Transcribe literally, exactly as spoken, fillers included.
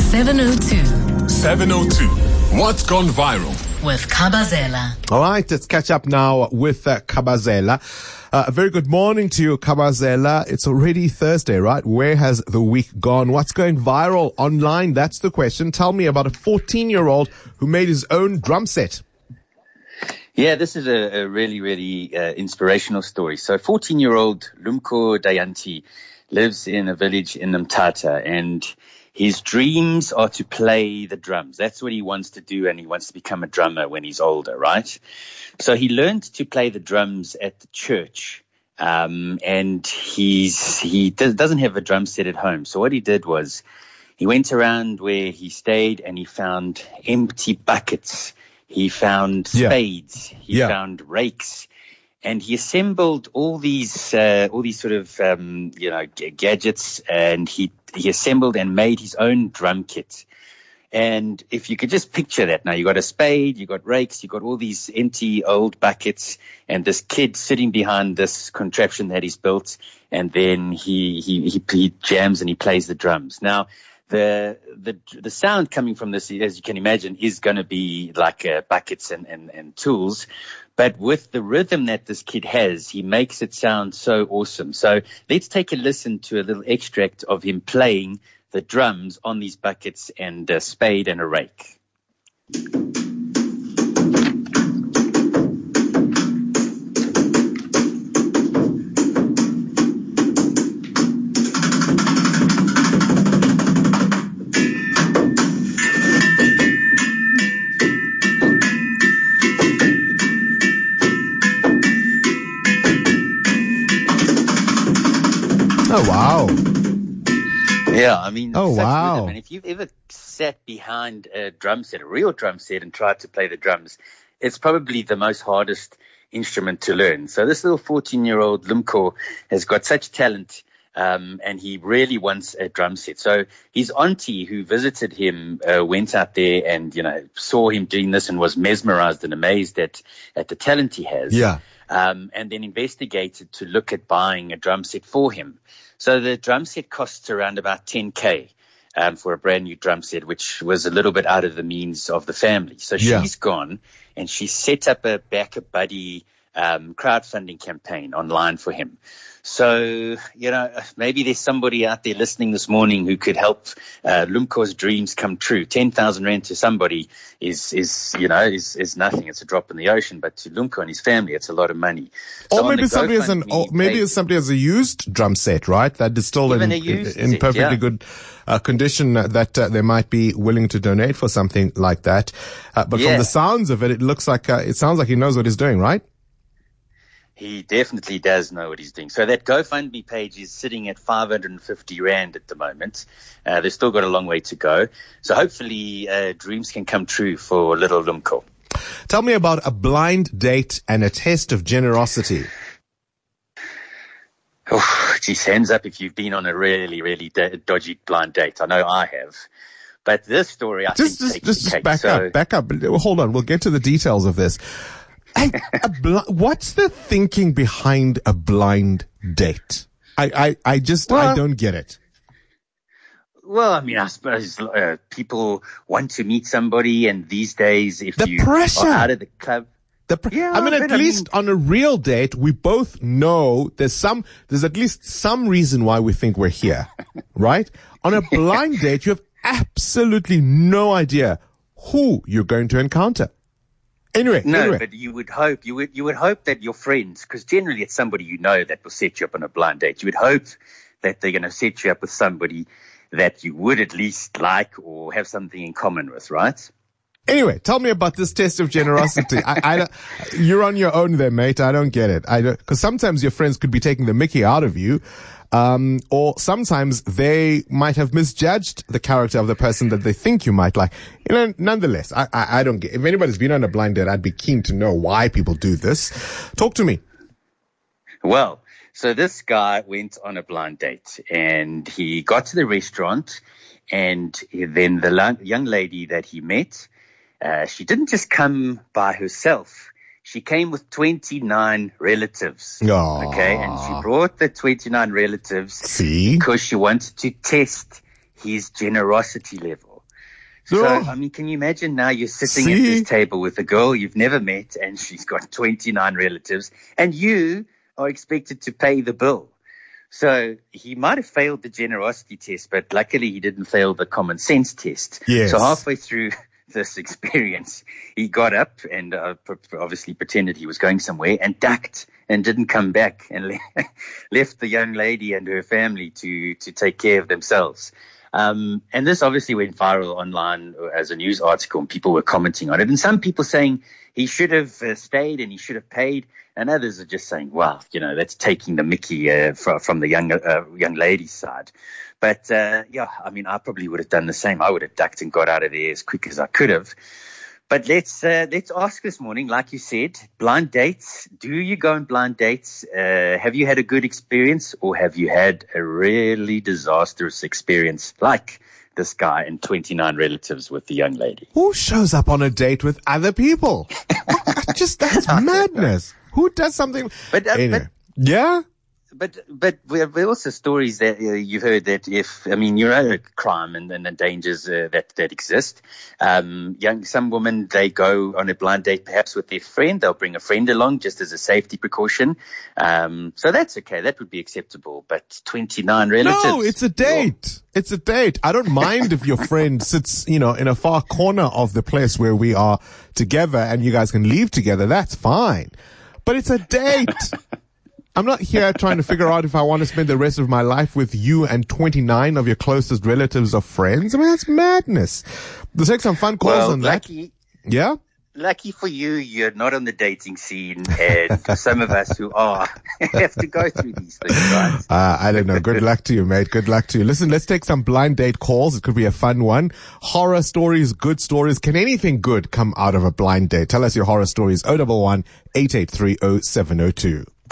seven oh two. seven oh two. What's gone viral? With Kabazela. All right, let's catch up now with uh, Kabazela. Uh, a very good morning to you, Kabazela. It's already Thursday, right? Where has the week gone? What's going viral online? That's the question. Tell me about a fourteen-year-old who made his own drum set. Yeah, this is a, a really, really uh, inspirational story. So fourteen-year-old Lumko Dayanti lives in a village in Mthatha, and his dreams are to play the drums. That's what he wants to do, and he wants to become a drummer when he's older, right? So he learned to play the drums at the church, um, and he's he does, doesn't have a drum set at home. So what he did was he went around where he stayed, and he found empty buckets. He found spades. Yeah. He yeah. found rakes. And he assembled all these, uh, all these sort of, um, you know, g- gadgets, and he he assembled and made his own drum kit. And if you could just picture that, now you got a spade, you got rakes, you got all these empty old buckets, and this kid sitting behind this contraption that he's built, and then he he he, he jams and he plays the drums. Now, the the the sound coming from this, as you can imagine, is going to be like uh, buckets and, and and tools. But with the rhythm that this kid has, he makes it sound so awesome. So let's take a listen to a little extract of him playing the drums on these buckets and a spade and a rake. Oh, wow. Yeah, I mean, oh, such wow. rhythm. And if you've ever sat behind a drum set, a real drum set, and tried to play the drums, it's probably the most hardest instrument to learn. So this little fourteen-year-old Lumko has got such talent, um, and he really wants a drum set. So his auntie, who visited him, uh, went out there and, you know, saw him doing this and was mesmerized and amazed at, at the talent he has. Yeah. Um, and then investigated to look at buying a drum set for him. So the drum set costs around about ten K um, for a brand new drum set, which was a little bit out of the means of the family. So yeah. she's gone and she set up a Back a Buddy um, crowdfunding campaign online for him. So, you know, maybe there's somebody out there listening this morning who could help uh, Lumko's dreams come true. ten thousand rand to somebody is, is you know, is, is nothing. It's a drop in the ocean. But to Lumko and his family, it's a lot of money. So or maybe somebody has an, or maybe it's somebody has a used drum set, right? That is still in, in, in perfectly set, yeah. good uh, condition that uh, they might be willing to donate for something like that. Uh, but yeah. from the sounds of it, it looks like, uh, it sounds like he knows what he's doing, right? He definitely does know what he's doing. So that GoFundMe page is sitting at five hundred fifty rand at the moment. Uh, they've still got a long way to go. So hopefully uh, dreams can come true for little Lumko. Tell me about a blind date and a test of generosity. Oh, geez, hands up if you've been on a really, really da- dodgy blind date. I know I have. But this story, I just, think, just, just cake. back so, up, back up. Hold on, we'll get to the details of this. Hey, a bl- what's the thinking behind a blind date? I, I, I just, well, I don't get it. Well, I mean, I suppose uh, people want to meet somebody, and these days, if the you pressure. are out of the club, the pr- yeah, I mean, at least I mean, on a real date, we both know there's some, there's at least some reason why we think we're here, right? On a blind date, you have absolutely no idea who you're going to encounter. Anyway, no, anyway. but you would hope you would you would hope that your friends, because generally it's somebody you know that will set you up on a blind date. You would hope that they're going to set you up with somebody that you would at least like or have something in common with, right? Anyway, tell me about this test of generosity. I, I don't, you're on your own there, mate. I don't get it. I don't, because sometimes your friends could be taking the mickey out of you. Um, or sometimes they might have misjudged the character of the person that they think you might like. You know, nonetheless, I, I, I don't get, if anybody's been on a blind date, I'd be keen to know why people do this. Talk to me. Well, so this guy went on a blind date and he got to the restaurant, and then the young lady that he met, uh, she didn't just come by herself. She came with twenty-nine relatives. Aww. Okay, and she brought the twenty-nine relatives See? because she wanted to test his generosity level. So, Oh. I mean, can you imagine now you're sitting See? at this table with a girl you've never met and she's got twenty-nine relatives and you are expected to pay the bill. So he might have failed the generosity test, but luckily he didn't fail the common sense test. Yes. So halfway through this experience, he got up and uh, p- obviously pretended he was going somewhere and ducked and didn't come back and le- left the young lady and her family to, to take care of themselves. Um, and this obviously went viral online as a news article and people were commenting on it. And some people saying he should have uh, stayed and he should have paid. And others are just saying, wow, you know, that's taking the mickey uh, from, from the young, uh, young lady's side. But, uh, yeah, I mean, I probably would have done the same. I would have ducked and got out of there as quick as I could have. But let's uh, let's ask this morning, like you said, blind dates. Do you go on blind dates? Uh, have you had a good experience or have you had a really disastrous experience like this guy and twenty-nine relatives with the young lady? Who shows up on a date with other people? Just, that's madness. Who does something? But, uh, Anyway. but Yeah? But but there are also stories that uh, you've heard that if I mean you know crime and, and the dangers uh, that that exist. Um, young some women they go on a blind date perhaps with their friend. They'll bring a friend along just as a safety precaution. Um, so that's okay. That would be acceptable. But twenty-nine relatives. No, it's a date. It's a date. I don't mind if your friend sits, you know, in a far corner of the place where we are together and you guys can leave together. That's fine. But it's a date. I'm not here trying to figure out if I want to spend the rest of my life with you and twenty-nine of your closest relatives or friends. I mean, that's madness. Let's take some fun calls well, on lucky, that. Yeah? Lucky for you, you're not on the dating scene, and some of us who are have to go through these things, right? Uh, I don't know. Good luck to you, mate. Good luck to you. Listen, let's take some blind date calls. It could be a fun one. Horror stories, good stories. Can anything good come out of a blind date? Tell us your horror stories. oh one one, eight eight three, oh seven oh two.